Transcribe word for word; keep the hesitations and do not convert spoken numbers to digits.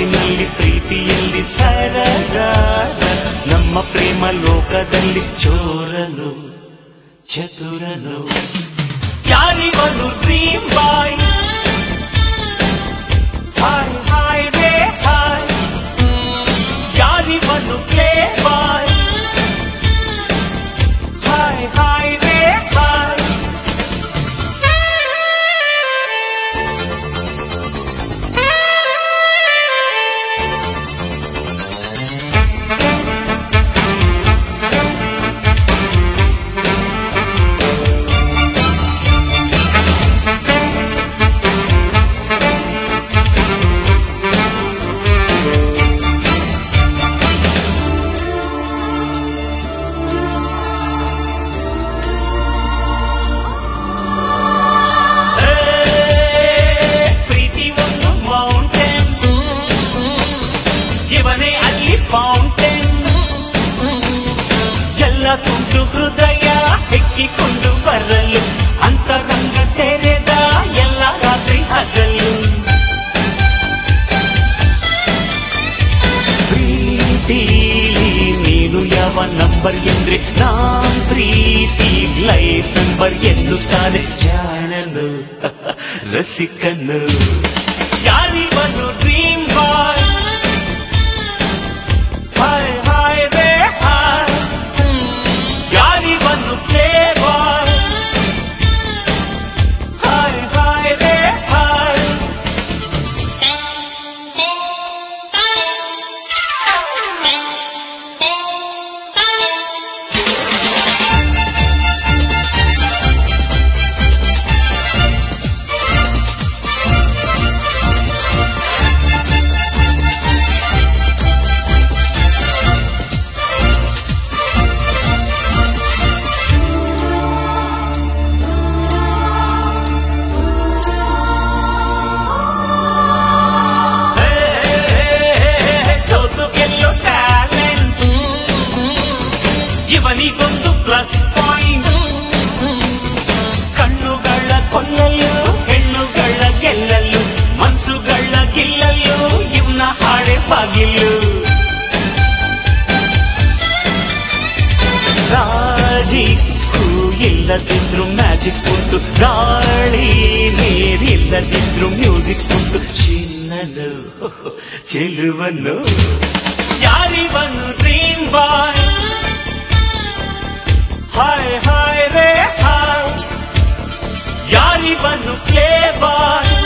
ಮಾತಿನಲ್ಲಿ ಪ್ರೀತಿಯಲ್ಲಿ ಸರದಾರ ನಮ್ಮ ಪ್ರೇಮ ಲೋಕದಲ್ಲಿ ಚೋರನು ಚತುರನು ಯಾರಿವನು ಡ್ರೀಮ್ ಬಾಯ್ ಹಾಯ್ ಹಾಯ್ ರೇ ಹಾಯ್ ಯಾರಿವನು ಪ್ಲೇ ಬಾಯ್ ಹಾಯ್ ಹಾಯ್ ರೇ ಹಾಯ್ ತುಂಟು ಹೃದಯ ಹೆಕ್ಕಿಕೊಂಡು ಬರಲು ಅಂತರಂಗ ತೆರೆದ ಎಲ್ಲ ರಾತ್ರಿ ಹಗಲು ಪ್ರೀತಿಲಿ ನೀನು ಯಾವ ನಂಬರ್ ಎಂದ್ರೆ ನಾನ್ ಪ್ರೀತಿ ಲೈಫ್ ನಂಬರ್ ಎನ್ನುತ್ತಾನೆ ಜಾಣನು ರಸಿಕನು ಯಾರಿವನು ಡ್ರೀಮ್ ಬಾಯ್ ಹಾಯ್ ಹಾಯ್ ರೇ ಹಾಯ್ ಯಾರಿವನು ಪ್ಲೇ ಬಾಯ್ ಹಾಯ್ ಹಾಯ್ ರೇ ಹಾಯ್ ಇವನಿಗೊಂದು ಪ್ಲಸ್ ಪಾಯಿಂಟ್ ಕಣ್ಣುಗಳ ಕೊಲ್ಲಲು ಹೆಣ್ಣುಗಳ ಗೆಲ್ಲಲು ಮನ್ಸುಗಳ ಗಿಲ್ಲಲು ಇವನ ಹಾಡೆ ಬಾಗಿಲು ರಾಜಿಕ್ಕೂ ಇಲ್ಲದಿದ್ರು ಮ್ಯಾಜಿಕ್ ಉಂಟು ಗಾಳಿ ನೀರಿಲ್ಲದಿದ್ರು ಮ್ಯೂಸಿಕ್ ಉಂಟು ಚಿನ್ನನು ಚೆಲುವನು ಯಾರಿವನು ಡ್ರೀಮ್ ಬಾಯ್ ಹಾಯ್ ಹಾಯ್ ರೇ ಹಾಯ್ ಯಾರಿವನು ಪ್ಲೇ ಬಾಯ್